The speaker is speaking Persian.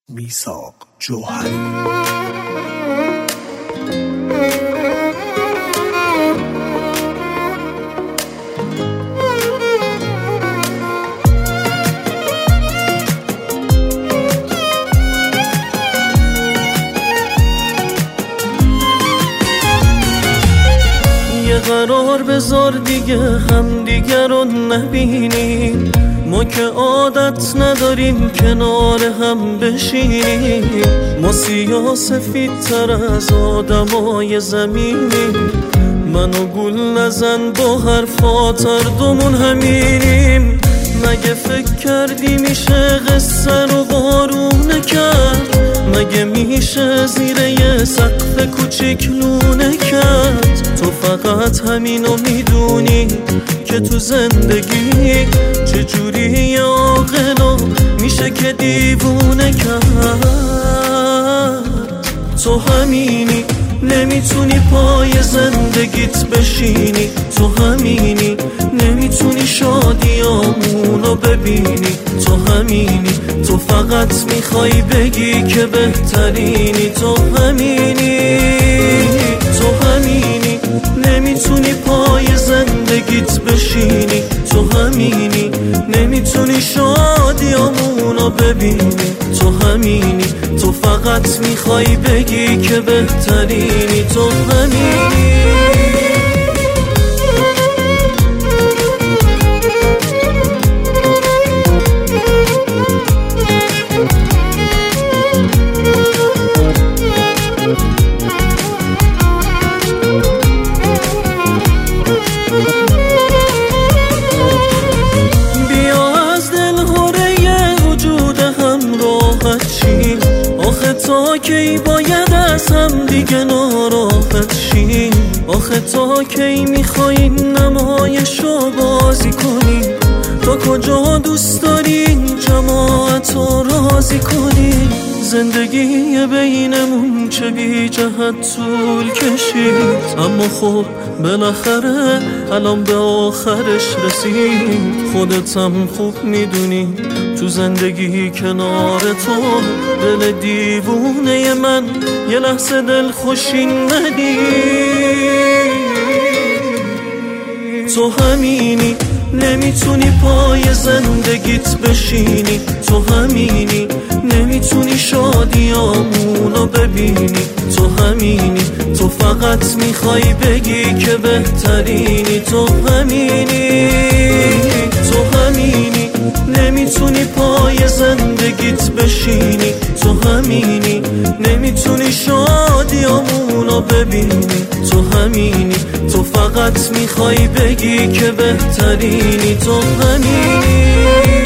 میثاق جوهری. یه قرار بذار دیگه هم دیگر رو نبینیم، ما که عادت نداریم کنار هم بشینیم. ما سیاه سفید تر از آدمای زمینیم، منو گول نزن با حرفات هر دومون همینیم. مگه فکر کردی میشه قصه رو بارونه کرد؟ مگه میشه زیر یه سقف کوچیک لونه کرد؟ تو فقط همینو میدونی که تو زندگی چجوری عاقلو میشه که دیوونه کرد. تو همینی نمیتونی پای زندگیت بشینی، تو همینی نمیتونی شادیامونو ببینی، تو همینی تو فقط میخوای بگی که بهترینی، تو همینی نمیتونی پای زندگیت بشینی، تو همینی نمیتونی شادیامونو ببینی، تو همینی تو فقط میخوای بگی که بهترینی، تو همینی. تا کی باید از هم دیگه ناراحت شیم؟ آخه تا کی میخوایی نمایشو بازی کنی؟ تا کجا دوست داری جماعت رو راضی کنی؟ زندگی بینمون چه بی جهت طول کشید، اما خب بالاخره الان به آخرش رسید. خودت هم خوب میدونی تو زندگی کنار تو دل دیوونه من یه لحظه دل خوشی ندید. تو همینی نمیتونی پای زندگیت بشینی، تو همینی نمیتونی شادیامونو ببینی، تو همینی تو فقط میخوای بگی که بهترینی، تو همینی نمیتونی پای زندگیت بشینی، تو همینی نمیتونی شادیامونو ببینی، تو همینی تو فقط میخوای بگی که بهترینی، تو همینی.